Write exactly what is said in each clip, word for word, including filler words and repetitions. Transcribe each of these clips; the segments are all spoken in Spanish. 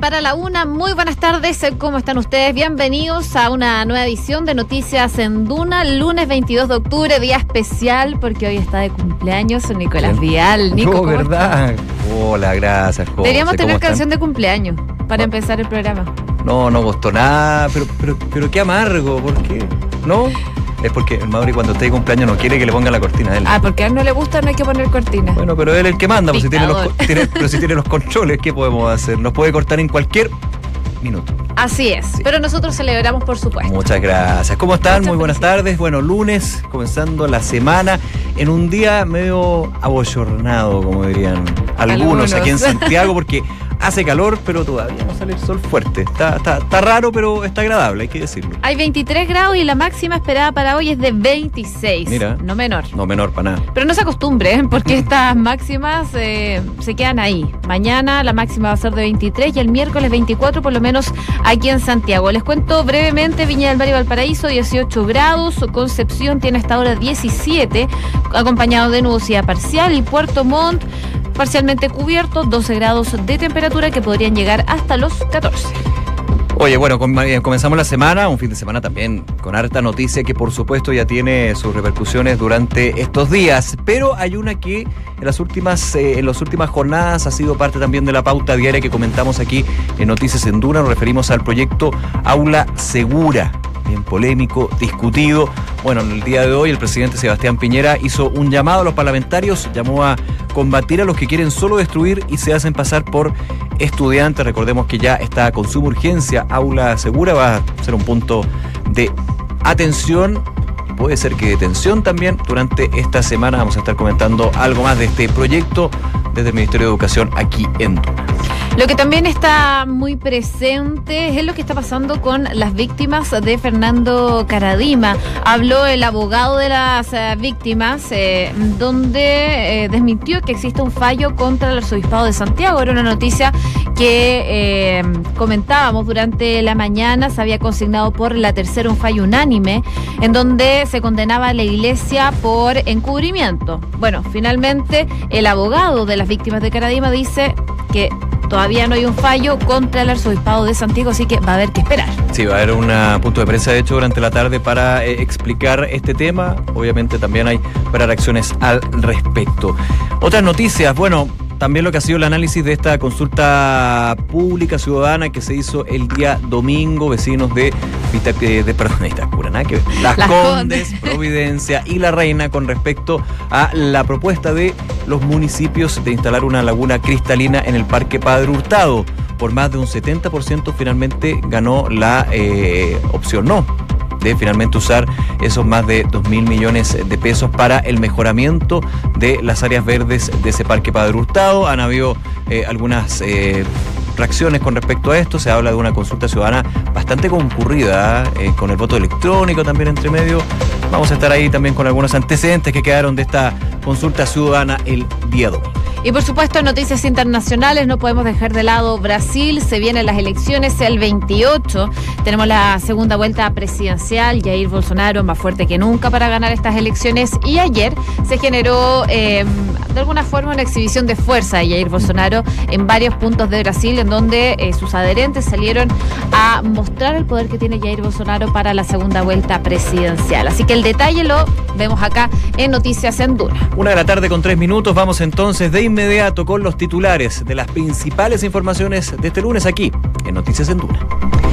para la una. Muy buenas tardes, ¿cómo están ustedes? Bienvenidos a una nueva edición de Noticias en Duna, lunes veintidós de octubre, día especial porque hoy está de cumpleaños Nicolás Vial. Nico, no, ¿verdad? Estás? Hola, gracias, José. Deberíamos tener canción de cumpleaños para empezar el programa. No, no costó nada, pero, pero, pero qué amargo, ¿por qué? ¿No? Es porque el Mauri cuando esté de cumpleaños no quiere que le ponga la cortina a él. Ah, porque a él no le gusta, no hay que poner cortina. Bueno, pero él es el que manda, pues si tiene los, tiene, pero si tiene los controles, ¿qué podemos hacer? Nos puede cortar en cualquier minuto. Así es, sí. Pero nosotros celebramos, por supuesto. Muchas gracias. ¿Cómo están? Muchas Muy buenas tardes. Bueno, lunes, comenzando la semana, en un día medio abochornado, como dirían algunos, algunos. aquí en Santiago, porque hace calor, pero todavía no sale el sol fuerte. Está, está, está raro, pero está agradable, hay que decirlo. Hay veintitrés grados y la máxima esperada para hoy es de veintiséis. Mira. No menor. No menor para nada. Pero no se acostumbren, porque estas máximas eh, se quedan ahí. Mañana la máxima va a ser de veintitrés y el miércoles veinticuatro, por lo menos aquí en Santiago. Les cuento brevemente: Viña del Mar y Valparaíso, dieciocho grados. Concepción tiene hasta ahora diecisiete, acompañado de nubosidad parcial. Y Puerto Montt, parcialmente cubierto, doce grados de temperatura que podrían llegar hasta los catorce. Oye, bueno, comenzamos la semana, un fin de semana también con harta noticia que por supuesto ya tiene sus repercusiones durante estos días, pero hay una que en las últimas eh, en las últimas jornadas ha sido parte también de la pauta diaria que comentamos aquí en Noticias en Duna. Nos referimos al proyecto Aula Segura, bien polémico, discutido. Bueno, en el día de hoy el presidente Sebastián Piñera hizo un llamado a los parlamentarios, llamó a combatir a los que quieren solo destruir y se hacen pasar por estudiantes. Recordemos que ya está con suma urgencia Aula Segura, va a ser un punto de atención, puede ser que de tensión también durante esta semana. Vamos a estar comentando algo más de este proyecto desde el Ministerio de Educación aquí en Duna. Lo que también está muy presente es lo que está pasando con las víctimas de Fernando Karadima. Habló el abogado de las eh, víctimas, eh, donde eh, desmintió que existe un fallo contra el arzobispado de Santiago. Era una noticia que eh, comentábamos durante la mañana. Se había consignado por la tercera un fallo unánime en donde se condenaba a la iglesia por encubrimiento. Bueno, finalmente el abogado de las víctimas de Karadima dice que todavía no hay un fallo contra el arzobispado de Santiago, así que va a haber que esperar. Sí, va a haber un punto de prensa, de hecho, durante la tarde para eh, explicar este tema. Obviamente también hay para reacciones al respecto. Otras noticias, bueno, también lo que ha sido el análisis de esta consulta pública ciudadana que se hizo el día domingo, vecinos de, Vita, de, de perdón, Vitacura, nada que ver, Las, Las Condes, Condes, Providencia y La Reina, con respecto a la propuesta de los municipios de instalar una laguna cristalina en el Parque Padre Hurtado. Por más de un setenta por ciento finalmente ganó la eh, opción no, de finalmente usar esos más de dos mil millones de pesos para el mejoramiento de las áreas verdes de ese Parque Padre Hurtado. Han habido eh, algunas eh, reacciones con respecto a esto. Se habla de una consulta ciudadana bastante concurrida, eh, con el voto electrónico también entre medio. Vamos a estar ahí también con algunos antecedentes que quedaron de esta consulta ciudadana el día domingo. Y por supuesto, en noticias internacionales no podemos dejar de lado Brasil. Se vienen las elecciones el veintiocho. Tenemos la segunda vuelta presidencial. Jair Bolsonaro más fuerte que nunca para ganar estas elecciones. Y ayer se generó eh, de alguna forma una exhibición de fuerza de Jair Bolsonaro en varios puntos de Brasil, en donde eh, sus adherentes salieron a mostrar el poder que tiene Jair Bolsonaro para la segunda vuelta presidencial. Así que el detalle lo vemos acá en Noticias en Duna. Una de la tarde con tres minutos. Vamos entonces de inmediato con los titulares de las principales informaciones de este lunes aquí en Noticias en Duna.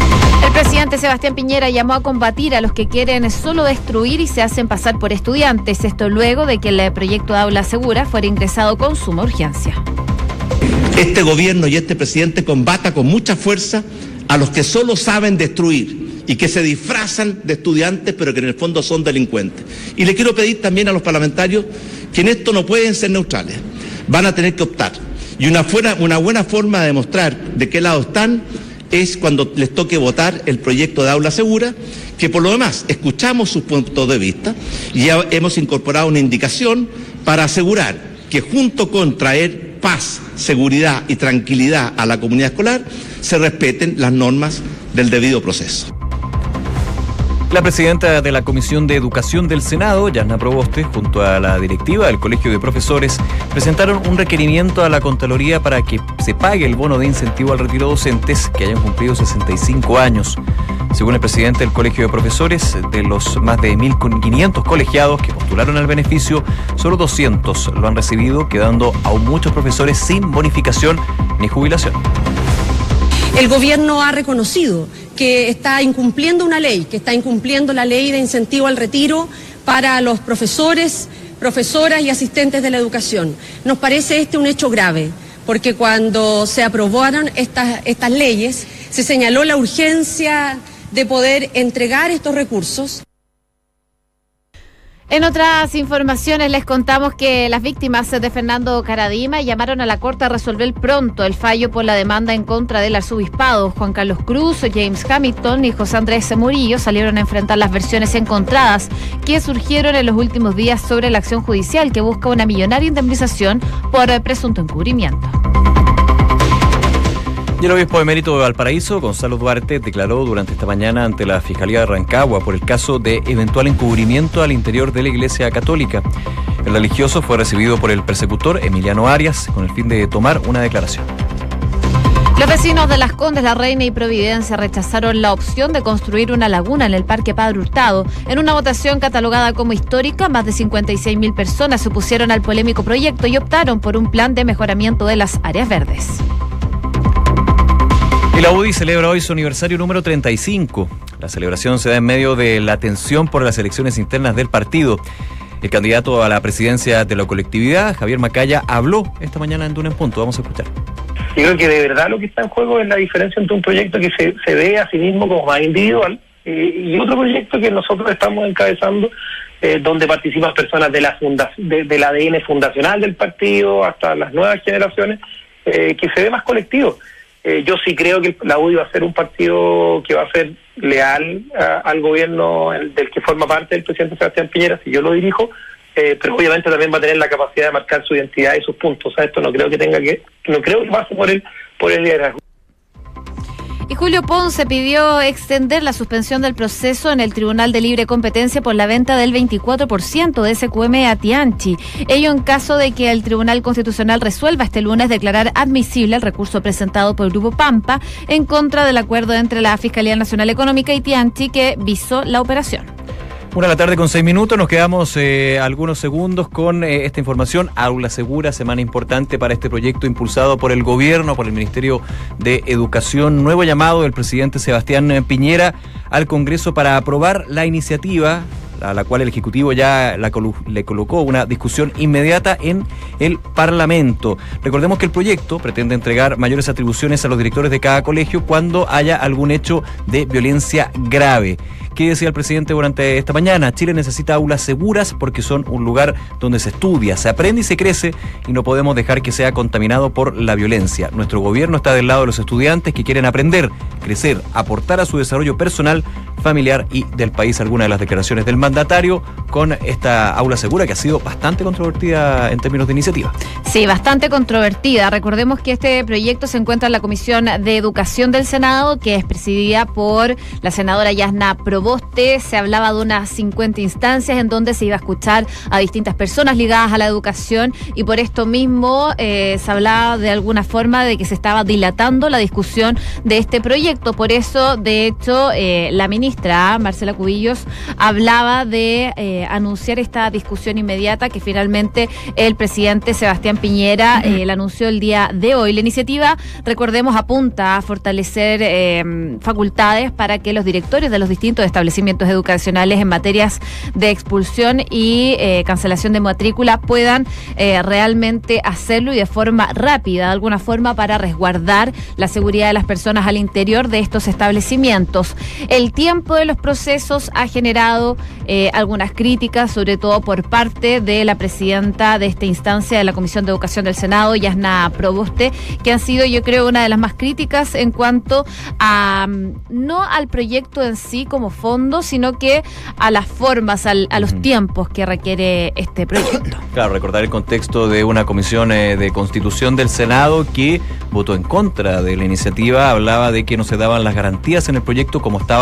El presidente Sebastián Piñera llamó a combatir a los que quieren solo destruir y se hacen pasar por estudiantes. Esto luego de que el proyecto de Aula Segura fuera ingresado con suma urgencia. Este gobierno y este presidente combata con mucha fuerza a los que solo saben destruir y que se disfrazan de estudiantes pero que en el fondo son delincuentes. Y le quiero pedir también a los parlamentarios que en esto no pueden ser neutrales. Van a tener que optar. Y una, fuera, una buena forma de demostrar de qué lado están es cuando les toque votar el proyecto de Aula Segura, que por lo demás escuchamos sus puntos de vista y ya hemos incorporado una indicación para asegurar que junto con traer paz, seguridad y tranquilidad a la comunidad escolar, se respeten las normas del debido proceso. La presidenta de la Comisión de Educación del Senado, Yasna Proboste, junto a la directiva del Colegio de Profesores, presentaron un requerimiento a la Contraloría para que se pague el bono de incentivo al retiro docentes que hayan cumplido sesenta y cinco años. Según el presidente del Colegio de Profesores, de los más de mil quinientos colegiados que postularon al beneficio, solo doscientos lo han recibido, quedando aún muchos profesores sin bonificación ni jubilación. El gobierno ha reconocido que está incumpliendo una ley, que está incumpliendo la ley de incentivo al retiro para los profesores, profesoras y asistentes de la educación. Nos parece este un hecho grave, porque cuando se aprobaron estas, estas leyes, se señaló la urgencia de poder entregar estos recursos. En otras informaciones les contamos que las víctimas de Fernando Karadima llamaron a la Corte a resolver pronto el fallo por la demanda en contra del arzobispado. Juan Carlos Cruz, James Hamilton y José Andrés Murillo salieron a enfrentar las versiones encontradas que surgieron en los últimos días sobre la acción judicial que busca una millonaria indemnización por presunto encubrimiento. Y el obispo emérito de Valparaíso, Gonzalo Duarte, declaró durante esta mañana ante la Fiscalía de Rancagua por el caso de eventual encubrimiento al interior de la Iglesia Católica. El religioso fue recibido por el persecutor Emiliano Arias con el fin de tomar una declaración. Los vecinos de Las Condes, La Reina y Providencia rechazaron la opción de construir una laguna en el Parque Padre Hurtado. En una votación catalogada como histórica, más de cincuenta y seis mil personas se opusieron al polémico proyecto y optaron por un plan de mejoramiento de las áreas verdes. Y la U D I celebra hoy su aniversario número treinta y cinco. La celebración se da en medio de la tensión por las elecciones internas del partido. El candidato a la presidencia de la colectividad, Javier Macaya, habló esta mañana en Duna en Punto. Vamos a escuchar. Yo creo que de verdad lo que está en juego es la diferencia entre un proyecto que se, se ve a sí mismo como más individual eh, y otro proyecto que nosotros estamos encabezando, eh, donde participan personas de la funda, de, del A D N fundacional del partido hasta las nuevas generaciones, eh, que se ve más colectivo. Eh, yo sí creo que la U D I va a ser un partido que va a ser leal a, al gobierno el, del que forma parte el presidente Sebastián Piñera, si yo lo dirijo, eh, pero obviamente también va a tener la capacidad de marcar su identidad y sus puntos. O sea, esto no creo que tenga que, no creo que pase por el, por el liderazgo. Y Julio Ponce pidió extender la suspensión del proceso en el Tribunal de Libre Competencia por la venta del veinticuatro por ciento de S Q M a Tianchi. Ello en caso de que el Tribunal Constitucional resuelva este lunes declarar admisible el recurso presentado por el Grupo Pampa en contra del acuerdo entre la Fiscalía Nacional Económica y Tianchi que visó la operación. Una de la tarde con seis minutos, nos quedamos eh, algunos segundos con eh, esta información. Aula Segura, semana importante para este proyecto impulsado por el gobierno, por el Ministerio de Educación. Nuevo llamado del presidente Sebastián Piñera al Congreso para aprobar la iniciativa, a la cual el Ejecutivo ya la colo- le colocó una discusión inmediata en el Parlamento. Recordemos que el proyecto pretende entregar mayores atribuciones a los directores de cada colegio cuando haya algún hecho de violencia grave. ¿Qué decía el presidente durante esta mañana? Chile necesita aulas seguras porque son un lugar donde se estudia, se aprende y se crece y no podemos dejar que sea contaminado por la violencia. Nuestro gobierno está del lado de los estudiantes que quieren aprender, crecer, aportar a su desarrollo personal, familiar y del país. Algunas de las declaraciones del mandatario con esta aula segura que ha sido bastante controvertida en términos de iniciativa. Sí, bastante controvertida. Recordemos que este proyecto se encuentra en la Comisión de Educación del Senado, que es presidida por la senadora Yasna Proboste. Se hablaba de unas cincuenta instancias en donde se iba a escuchar a distintas personas ligadas a la educación y por esto mismo eh, se hablaba de alguna forma de que se estaba dilatando la discusión de este proyecto. Por eso, de hecho, eh, la ministra Marcela Cubillos hablaba de eh, anunciar esta discusión inmediata que finalmente el presidente Sebastián Piñera eh, la anunció el día de hoy. La iniciativa, recordemos, apunta a fortalecer eh, facultades para que los directores de los distintos establecimientos educacionales en materias de expulsión y eh, cancelación de matrícula puedan eh, realmente hacerlo y de forma rápida, de alguna forma, para resguardar la seguridad de las personas al interior de estos establecimientos. El tiempo de los procesos ha generado eh, algunas críticas, sobre todo por parte de la presidenta de esta instancia de la Comisión de Educación del Senado, Yasna Proboste, que han sido, yo creo, una de las más críticas en cuanto a no al proyecto en sí como fondo, sino que a las formas, al, a los tiempos que requiere este proyecto. Claro, recordar el contexto de una comisión eh, de Constitución del Senado que votó en contra de la iniciativa, hablaba de que no se daban las garantías en el proyecto como estaba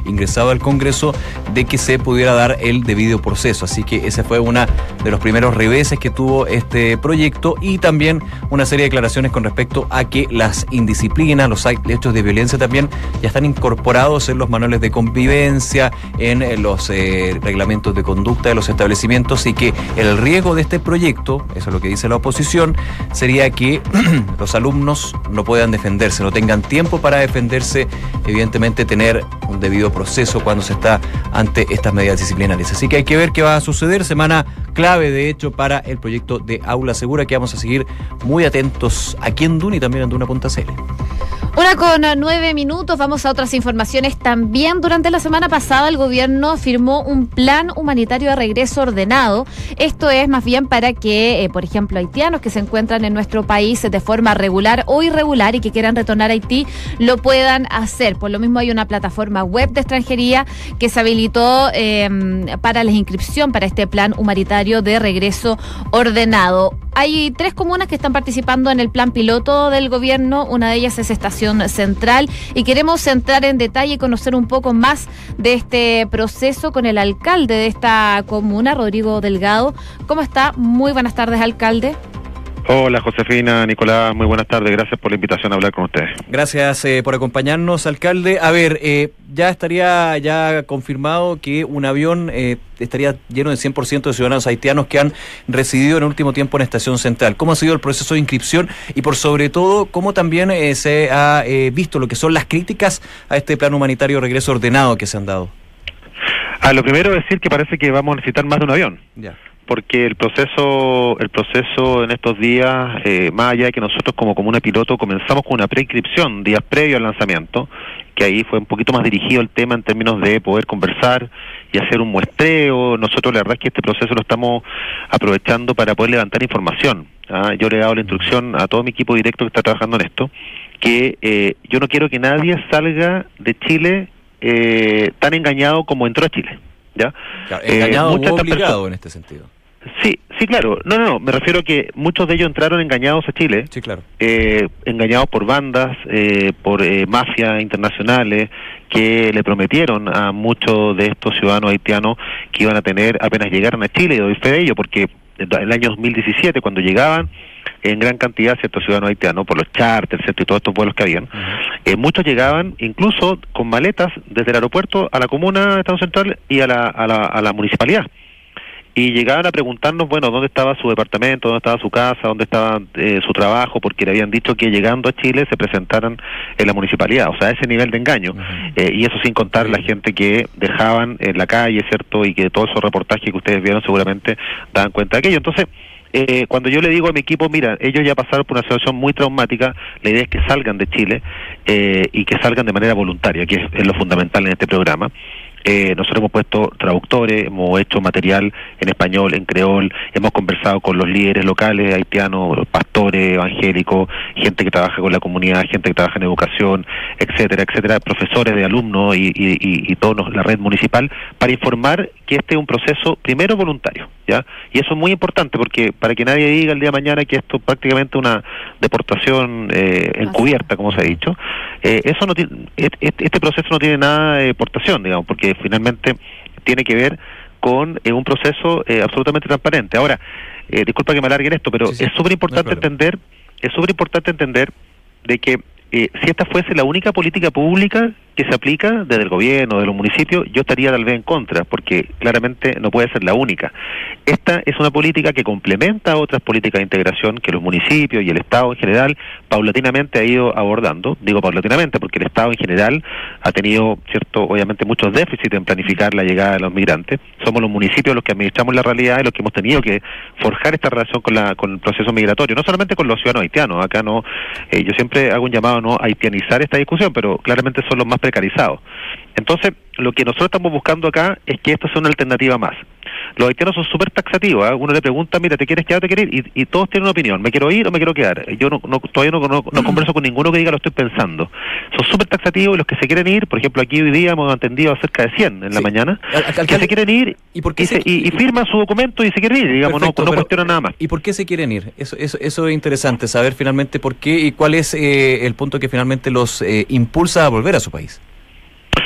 ingresado al Congreso de que se pudiera dar el debido proceso. Así que ese fue uno de los primeros reveses que tuvo este proyecto, y también una serie de declaraciones con respecto a que las indisciplinas, los hechos de violencia también ya están incorporados en los manuales de convivencia, en los eh, reglamentos de conducta de los establecimientos, y que el riesgo de este proyecto, eso es lo que dice la oposición, sería que los alumnos no puedan defenderse, no tengan tiempo para defenderse, evidentemente tener un debido proceso cuando se está ante estas medidas disciplinarias. Así que hay que ver qué va a suceder. Semana clave, de hecho, para el proyecto de Aula Segura, que vamos a seguir muy atentos aquí en Duna y también en Duna punto c l. Una con nueve minutos, vamos a otras informaciones también. Durante la semana pasada el gobierno firmó un plan humanitario de regreso ordenado. Esto es más bien para que, eh, por ejemplo, haitianos que se encuentran en nuestro país de forma regular o irregular y que quieran retornar a Haití, lo puedan hacer. Por lo mismo hay una plataforma web de extranjería que se habilitó eh, para la inscripción para este plan humanitario de regreso ordenado. Hay tres comunas que están participando en el plan piloto del gobierno, una de ellas es Estación Central, y queremos entrar en detalle y conocer un poco más de este proceso con el alcalde de esta comuna, Rodrigo Delgado. ¿Cómo está? Muy buenas tardes, alcalde. Hola, Josefina, Nicolás, muy buenas tardes, gracias por la invitación a hablar con ustedes. Gracias eh, por acompañarnos, alcalde. A ver, eh, ya estaría ya confirmado que un avión eh, estaría lleno de cien por ciento de ciudadanos haitianos que han residido en el último tiempo en Estación Central. ¿Cómo ha sido el proceso de inscripción? Y por sobre todo, ¿cómo también eh, se ha eh, visto lo que son las críticas a este plan humanitario de regreso ordenado que se han dado? Ah, lo primero es decir que parece que vamos a necesitar más de un avión. Ya. Porque el proceso el proceso en estos días, eh, más allá de que nosotros como comuna piloto comenzamos con una preinscripción días previo al lanzamiento, que ahí fue un poquito más dirigido el tema en términos de poder conversar y hacer un muestreo. Nosotros la verdad es que este proceso lo estamos aprovechando para poder levantar información. ¿ah? Yo le he dado la instrucción a todo mi equipo directo que está trabajando en esto, que eh, yo no quiero que nadie salga de Chile eh, tan engañado como entró a Chile. ¿ya? Claro, engañado eh, o obligado en este sentido. Sí, sí, claro. No, no, no. Me refiero a que muchos de ellos entraron engañados a Chile. Sí, claro. Eh, engañados por bandas, eh, por eh, mafias internacionales que le prometieron a muchos de estos ciudadanos haitianos que iban a tener apenas llegaran a Chile. Y doy fe de ello porque en el año dos mil diecisiete, cuando llegaban en gran cantidad ciertos ciudadanos haitianos, por los charters, ¿cierto? Y todos estos vuelos que habían, uh-huh. eh, muchos llegaban incluso con maletas desde el aeropuerto a la comuna de Estado Central y a la, a la, a la municipalidad. Y llegaban a preguntarnos, bueno, dónde estaba su departamento, dónde estaba su casa, dónde estaba eh, su trabajo, porque le habían dicho que llegando a Chile se presentaran en la municipalidad, o sea, ese nivel de engaño. Uh-huh. eh, y eso sin contar uh-huh. la gente que dejaban en la calle, ¿cierto? Y que todos esos reportajes que ustedes vieron seguramente daban cuenta de aquello. Entonces, eh, cuando yo le digo a mi equipo, mira, ellos ya pasaron por una situación muy traumática, la idea es que salgan de Chile eh, y que salgan de manera voluntaria, que es, es lo fundamental en este programa. Eh, nosotros hemos puesto traductores, hemos hecho material en español, en creol, hemos conversado con los líderes locales haitianos, pastores, evangélicos, gente que trabaja con la comunidad, gente que trabaja en educación, etcétera, etcétera, profesores de alumnos y, y, y, y toda la red municipal, para informar que este es un proceso primero voluntario, ¿ya? Y eso es muy importante porque para que nadie diga el día de mañana que esto es prácticamente una deportación eh, encubierta, como se ha dicho, eh, eso no tiene, este proceso no tiene nada de deportación, digamos, porque finalmente tiene que ver con eh, un proceso eh, absolutamente transparente. Ahora, eh, disculpa que me alargue en esto, pero sí, sí, es súper importante no entender, es súper importante entender de que eh, si esta fuese la única política pública que se aplica desde el gobierno, de los municipios, yo estaría tal vez en contra, porque claramente no puede ser la única. Esta es una política que complementa a otras políticas de integración que los municipios y el Estado en general paulatinamente ha ido abordando. Digo paulatinamente porque el Estado en general ha tenido, cierto, obviamente muchos déficits en planificar la llegada de los migrantes. Somos los municipios los que administramos la realidad y los que hemos tenido que forjar esta relación con la con el proceso migratorio, no solamente con los ciudadanos haitianos. Acá no, eh, yo siempre hago un llamado a no haitianizar esta discusión, pero claramente son los más precarizados. Entonces, lo que nosotros estamos buscando acá es que esto sea una alternativa más. Los haitianos son súper taxativos, ¿eh? Uno le pregunta, mira, ¿te quieres quedar o te quieres ir? Y, y todos tienen una opinión, ¿me quiero ir o me quiero quedar? Yo no, no todavía no, no, no converso con ninguno que diga lo estoy pensando. Son súper taxativos y los que se quieren ir, por ejemplo, aquí hoy día hemos atendido a cerca de cien en sí. la mañana, al, al, que se quieren ir ¿y, por qué y, se, y, y firman su documento y se quieren ir, digamos, perfecto, no, no cuestionan nada más. ¿Y por qué se quieren ir? Eso, eso, eso es interesante, saber finalmente por qué y cuál es eh, el punto que finalmente los eh, impulsa a volver a su país.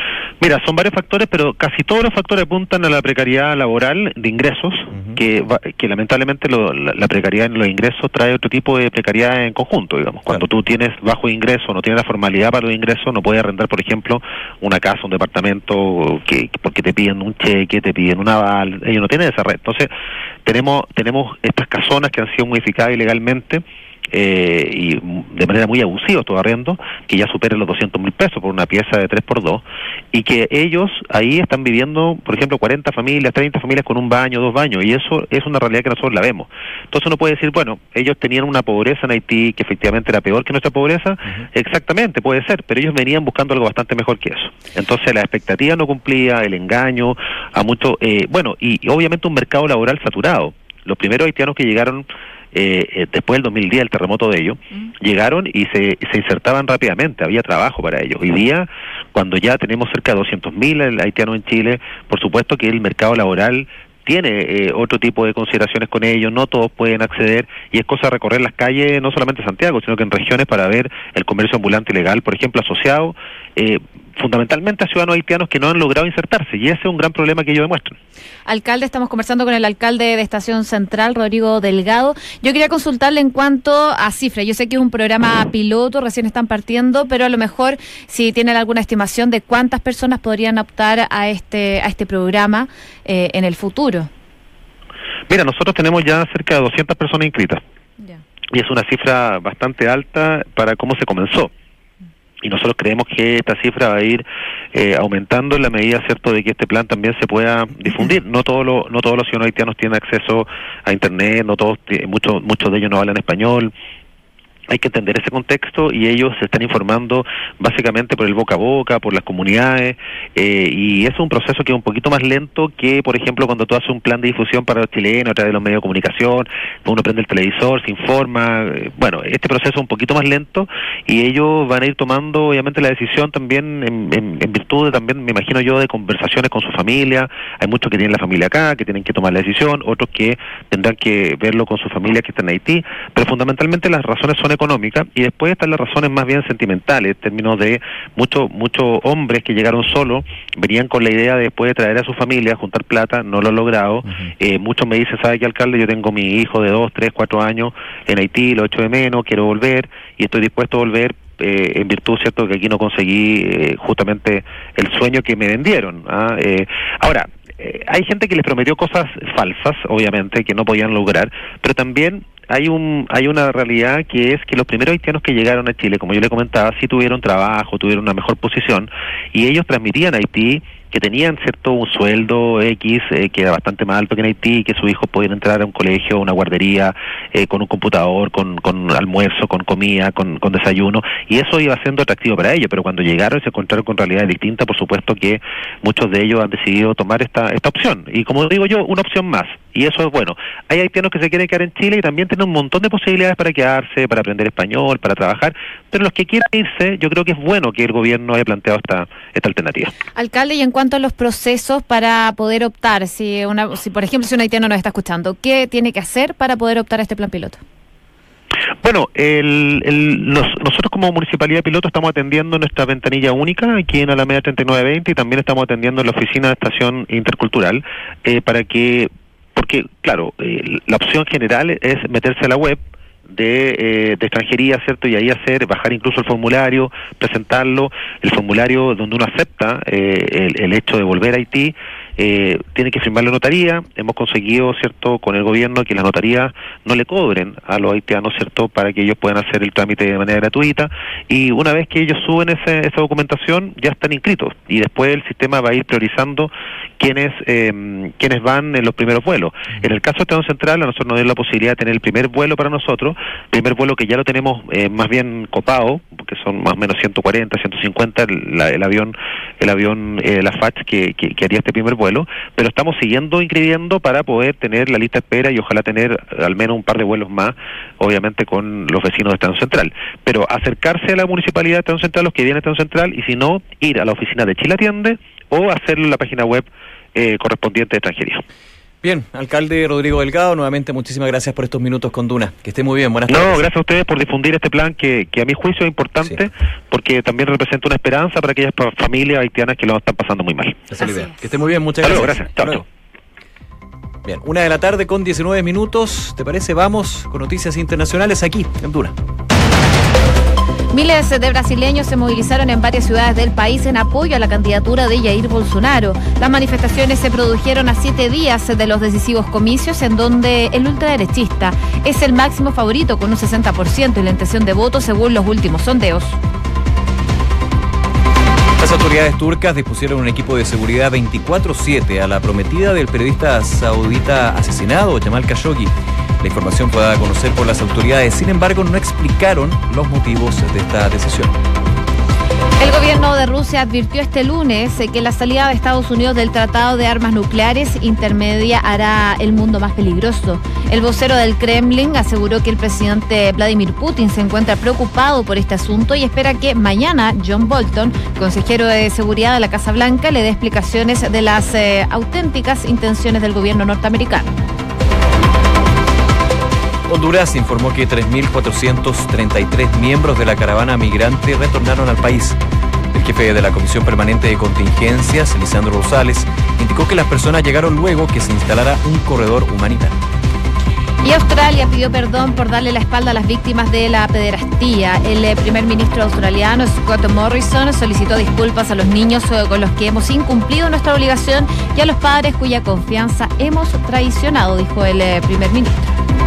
Mira, son varios factores, pero casi todos los factores apuntan a la precariedad laboral de ingresos, uh-huh. que va, que lamentablemente lo, la, la precariedad en los ingresos trae otro tipo de precariedad en conjunto, digamos. Cuando claro. tú tienes bajo ingreso, no tienes la formalidad para los ingresos, no puedes arrendar, por ejemplo, una casa, un departamento, que porque te piden un cheque, te piden un aval, ellos no tienen esa red. Entonces, tenemos tenemos estas casonas que han sido modificadas ilegalmente, Eh, y de manera muy abusiva todo arriendo, que ya superan los doscientos mil pesos por una pieza de tres por dos, y que ellos ahí están viviendo, por ejemplo, cuarenta familias, treinta familias con un baño, dos baños, y eso es una realidad que nosotros la vemos. Entonces uno puede decir, bueno, ellos tenían una pobreza en Haití que efectivamente era peor que nuestra pobreza, uh-huh. exactamente, puede ser, pero ellos venían buscando algo bastante mejor que eso. Entonces la expectativa no cumplía, el engaño, a mucho, eh, bueno, y, y obviamente un mercado laboral saturado. Los primeros haitianos que llegaron Eh, eh, después del dos mil diez, el terremoto de ellos, mm. llegaron y se, se insertaban rápidamente, había trabajo para ellos. Hoy día, cuando ya tenemos cerca de doscientos mil haitianos en Chile, por supuesto que el mercado laboral tiene eh, otro tipo de consideraciones con ellos, no todos pueden acceder, y es cosa de recorrer las calles, no solamente en Santiago, sino que en regiones, para ver el comercio ambulante ilegal, por ejemplo, asociado eh, fundamentalmente a ciudadanos haitianos que no han logrado insertarse, y ese es un gran problema que ellos demuestran. Alcalde, estamos conversando con el alcalde de Estación Central, Rodrigo Delgado. Yo quería consultarle en cuanto a cifras. Yo sé que es un programa piloto, recién están partiendo, pero a lo mejor si tienen alguna estimación de cuántas personas podrían optar a este a este programa eh, en el futuro. Mira, nosotros tenemos ya cerca de doscientas personas inscritas. Ya. Y es una cifra bastante alta para cómo se comenzó. Y nosotros creemos que esta cifra va a ir eh, aumentando en la medida, cierto, de que este plan también se pueda difundir. No todos los no todos los ciudadanos haitianos tienen acceso a internet, no todos, muchos muchos de ellos no hablan español. Hay que entender ese contexto, y ellos se están informando básicamente por el boca a boca, por las comunidades, eh, y es un proceso que es un poquito más lento que, por ejemplo, cuando tú haces un plan de difusión para los chilenos a través de los medios de comunicación, uno prende el televisor, se informa, eh, bueno, este proceso es un poquito más lento, y ellos van a ir tomando obviamente la decisión también en, en, en virtud de, también me imagino yo, de conversaciones con su familia. Hay muchos que tienen la familia acá, que tienen que tomar la decisión, otros que tendrán que verlo con su familia que está en Haití, pero fundamentalmente las razones son económica, y después están las razones más bien sentimentales, en términos de muchos muchos hombres que llegaron solos, venían con la idea de después de traer a su familia, juntar plata, no lo han logrado. Uh-huh. eh, muchos me dicen, ¿sabe qué, alcalde? Yo tengo mi hijo de dos, tres, cuatro años en Haití, lo echo de menos, quiero volver, y estoy dispuesto a volver eh, en virtud, cierto, que aquí no conseguí eh, justamente el sueño que me vendieron. ¿ah? Eh, ahora, eh, hay gente que les prometió cosas falsas, obviamente, que no podían lograr, pero también hay un hay una realidad, que es que los primeros haitianos que llegaron a Chile, como yo le comentaba, sí tuvieron trabajo, tuvieron una mejor posición, y ellos transmitían a Haití que tenían, cierto, un sueldo X eh, que era bastante más alto que en Haití, que sus hijos podían entrar a un colegio, una guardería, eh, con un computador, con, con almuerzo, con comida, con, con desayuno, y eso iba siendo atractivo para ellos. Pero cuando llegaron y se encontraron con realidades distintas, por supuesto que muchos de ellos han decidido tomar esta esta opción, y como digo yo, una opción más, y eso es bueno. Hay haitianos que se quieren quedar en Chile y también tienen un montón de posibilidades para quedarse, para aprender español, para trabajar, pero los que quieran irse, yo creo que es bueno que el gobierno haya planteado esta esta alternativa. Alcalde, y en cuanto a los procesos para poder optar, si una si por ejemplo si un haitiano nos está escuchando, ¿qué tiene que hacer para poder optar a este plan piloto? Bueno, el, el, los, nosotros como Municipalidad de Piloto estamos atendiendo nuestra ventanilla única aquí en Alameda treinta y nueve veinte, y también estamos atendiendo en la oficina de Estación Intercultural, eh, para que, porque claro, eh, la opción general es meterse a la web de, eh, de extranjería, ¿cierto? Y ahí hacer, bajar incluso el formulario, presentarlo, el formulario donde uno acepta eh, el, el hecho de volver a Haití. Eh, tiene que firmar la notaría. Hemos conseguido, cierto, con el gobierno, que las notarías no le cobren a los haitianos, cierto, para que ellos puedan hacer el trámite de manera gratuita, y una vez que ellos suben ese, esa documentación, ya están inscritos, y después el sistema va a ir priorizando quienes eh, quienes van en los primeros vuelos. En el caso de Estación Central, a nosotros nos dio la posibilidad de tener el primer vuelo para nosotros, primer vuelo que ya lo tenemos eh, más bien copado, porque son más o menos ciento cuarenta, ciento cincuenta el, la, el avión, el avión eh, la F A C que, que, que haría este primer vuelo. Vuelo, pero estamos siguiendo inscribiendo para poder tener la lista de espera y ojalá tener al menos un par de vuelos más, obviamente con los vecinos de Estación Central. Pero acercarse a la Municipalidad de Estación Central, los que vienen a Estación Central, y si no, ir a la oficina de Chile Atiende o hacerlo en la página web eh, correspondiente de extranjería. Bien, alcalde Rodrigo Delgado, nuevamente muchísimas gracias por estos minutos con Duna. Que esté muy bien, buenas tardes. No, gracias a ustedes por difundir este plan que, que a mi juicio es importante, sí, porque también representa una esperanza para aquellas familias haitianas que lo están pasando muy mal. Esa es la idea. Que esté muy bien, muchas Hasta gracias. Luego, gracias. Chao, chao. Bien, una de la tarde con diecinueve minutos. ¿Te parece? Vamos con noticias internacionales aquí en Duna. Miles de brasileños se movilizaron en varias ciudades del país en apoyo a la candidatura de Jair Bolsonaro. Las manifestaciones se produjeron a siete días de los decisivos comicios, en donde el ultraderechista es el máximo favorito con un sesenta por ciento y la intención de voto según los últimos sondeos. Las autoridades turcas dispusieron un equipo de seguridad veinticuatro siete a la prometida del periodista saudita asesinado, Jamal Khashoggi. La información fue dada a conocer por las autoridades, sin embargo, no explicaron los motivos de esta decisión. El gobierno de Rusia advirtió este lunes que la salida de Estados Unidos del Tratado de Armas Nucleares intermedia hará el mundo más peligroso. El vocero del Kremlin aseguró que el presidente Vladimir Putin se encuentra preocupado por este asunto y espera que mañana John Bolton, consejero de seguridad de la Casa Blanca, le dé explicaciones de las eh, auténticas intenciones del gobierno norteamericano. Honduras informó que tres mil cuatrocientos treinta y tres miembros de la caravana migrante retornaron al país. El jefe de la Comisión Permanente de Contingencias, Lisandro Rosales, indicó que las personas llegaron luego que se instalara un corredor humanitario. Y Australia pidió perdón por darle la espalda a las víctimas de la pederastía. El primer ministro australiano, Scott Morrison, solicitó disculpas a los niños con los que hemos incumplido nuestra obligación y a los padres cuya confianza hemos traicionado, dijo el primer ministro.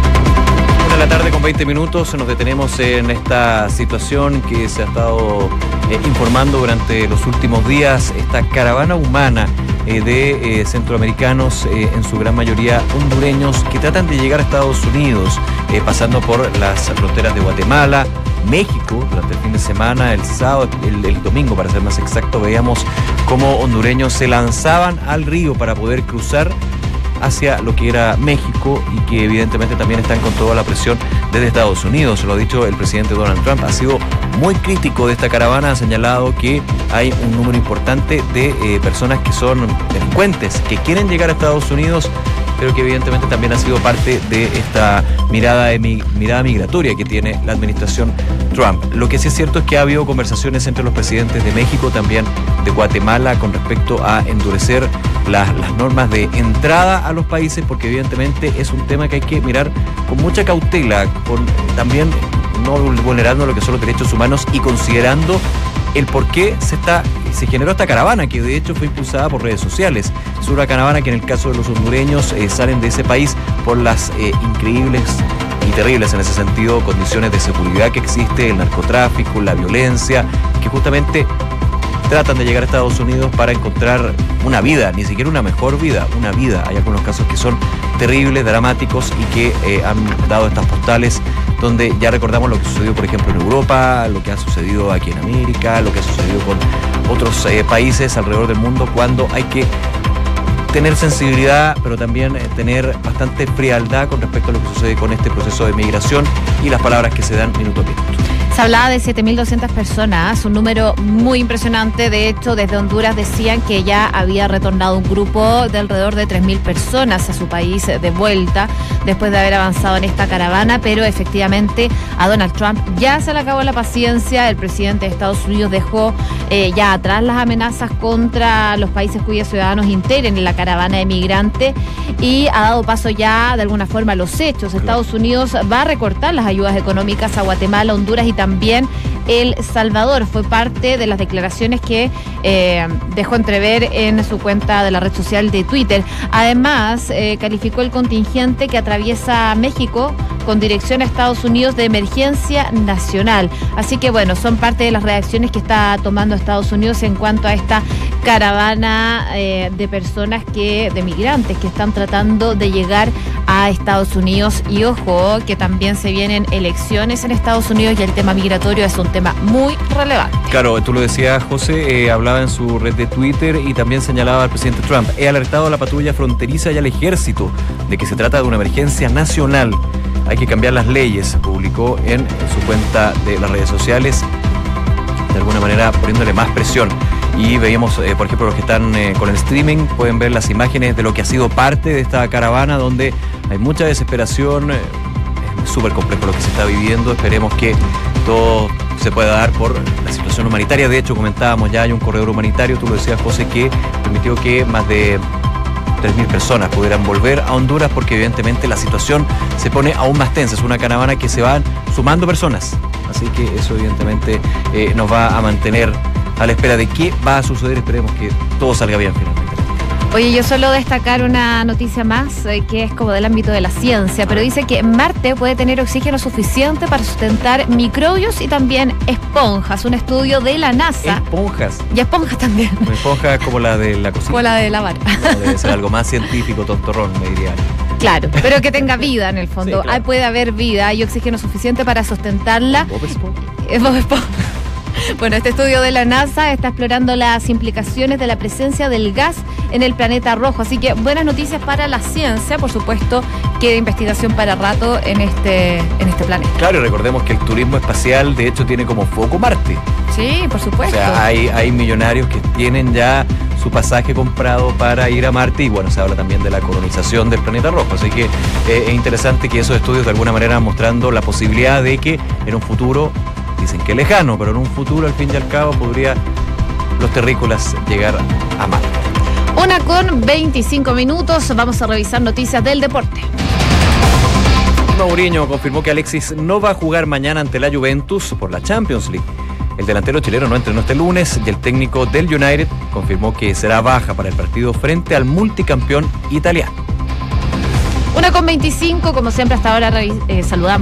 De la tarde con veinte minutos nos detenemos en esta situación que se ha estado eh, informando durante los últimos días, esta caravana humana eh, de eh, centroamericanos, eh, en su gran mayoría hondureños, que tratan de llegar a Estados Unidos, eh, pasando por las fronteras de Guatemala, México. Durante el fin de semana, el sábado, el, el domingo para ser más exacto, veíamos cómo hondureños se lanzaban al río para poder cruzar hacia lo que era México y que evidentemente también están con toda la presión desde Estados Unidos. Lo ha dicho el presidente Donald Trump, ha sido muy crítico de esta caravana, ha señalado que hay un número importante de eh, personas que son delincuentes, que quieren llegar a Estados Unidos, pero que evidentemente también ha sido parte de esta mirada, de mi, mirada migratoria que tiene la administración Trump. Lo que sí es cierto es que ha habido conversaciones entre los presidentes de México, también de Guatemala, con respecto a endurecer las, las normas de entrada a los países, porque evidentemente es un tema que hay que mirar con mucha cautela, con también no vulnerando lo que son los derechos humanos y considerando el por qué se está se generó esta caravana, que de hecho fue impulsada por redes sociales. Es una caravana que en el caso de los hondureños eh, salen de ese país por las eh, increíbles y terribles en ese sentido condiciones de seguridad que existe, el narcotráfico, la violencia, que justamente tratan de llegar a Estados Unidos para encontrar una vida, ni siquiera una mejor vida, una vida. Hay algunos casos que son terribles, dramáticos y que eh, han dado estas postales donde ya recordamos lo que sucedió, por ejemplo, en Europa, lo que ha sucedido aquí en América, lo que ha sucedido con otros eh, países alrededor del mundo, cuando hay que tener sensibilidad, pero también eh, tener bastante frialdad con respecto a lo que sucede con este proceso de migración y las palabras que se dan minuto a minuto. Se hablaba de siete mil doscientas personas, un número muy impresionante. De hecho, desde Honduras decían que ya había retornado un grupo de alrededor de tres mil personas a su país de vuelta, después de haber avanzado en esta caravana, pero efectivamente a Donald Trump ya se le acabó la paciencia. El presidente de Estados Unidos dejó eh, ya atrás las amenazas contra los países cuyos ciudadanos integren la caravana de migrantes y ha dado paso ya de alguna forma a los hechos. Estados Unidos va a recortar las ayudas económicas a Guatemala, Honduras y también También El Salvador. Fue parte de las declaraciones que eh, dejó entrever en su cuenta de la red social de Twitter. Además, eh, calificó el contingente que atraviesa México con dirección a Estados Unidos de emergencia nacional. Así que bueno, son parte de las reacciones que está tomando Estados Unidos en cuanto a esta caravana eh, de personas que, de migrantes que están tratando de llegar a Estados Unidos. Y ojo, que también se vienen elecciones en Estados Unidos y el tema migratorio es un tema muy relevante. Claro, tú lo decías, José, eh, hablaba en su red de Twitter y también señalaba al presidente Trump: he alertado a la patrulla fronteriza y al ejército de que se trata de una emergencia nacional. Hay que cambiar las leyes, publicó en su cuenta de las redes sociales, de alguna manera poniéndole más presión. y veíamos, eh, por ejemplo, los que están eh, con el streaming, pueden ver las imágenes de lo que ha sido parte de esta caravana, donde hay mucha desesperación, eh, es súper complejo lo que se está viviendo, esperemos que todo se pueda dar por la situación humanitaria. De hecho, comentábamos, ya hay un corredor humanitario, tú lo decías, José, que permitió que más de tres mil personas pudieran volver a Honduras, porque evidentemente la situación se pone aún más tensa. Es una caravana que se van sumando personas, así que eso evidentemente eh, nos va a mantener a la espera de qué va a suceder. Esperemos que todo salga bien finalmente. Oye, yo solo destacar una noticia más eh, que es como del ámbito de la ciencia, pero dice que Marte puede tener oxígeno suficiente para sustentar microbios y también esponjas. Un estudio de la NASA. Esponjas. Y esponjas también. Una esponja como la de la cocina. Como la de lavar. No, debe ser algo más científico, tontorrón, me diría. Claro, pero que tenga vida en el fondo. Sí, claro. Ahí puede haber vida y oxígeno suficiente para sustentarla. Bob Esponja. Eh, Bob Esponja. Bueno, este estudio de la NASA está explorando las implicaciones de la presencia del gas en el planeta rojo, así que buenas noticias para la ciencia, por supuesto, queda investigación para rato en este, en este planeta. Claro, y recordemos que el turismo espacial de hecho tiene como foco Marte. Sí, por supuesto. O sea, hay, hay millonarios que tienen ya su pasaje comprado para ir a Marte, y bueno, se habla también de la colonización del planeta rojo, así que eh, es interesante que esos estudios de alguna manera mostrando la posibilidad de que en un futuro, dicen que lejano, pero en un futuro al fin y al cabo podría los terrícolas llegar a Marte. Una con veinticinco minutos, vamos a revisar noticias del deporte. Mourinho confirmó que Alexis no va a jugar mañana ante la Juventus por la Champions League. El delantero chileno no entrenó este lunes y el técnico del United confirmó que será baja para el partido frente al multicampeón italiano. Una con veinticinco, como siempre hasta ahora eh, saludamos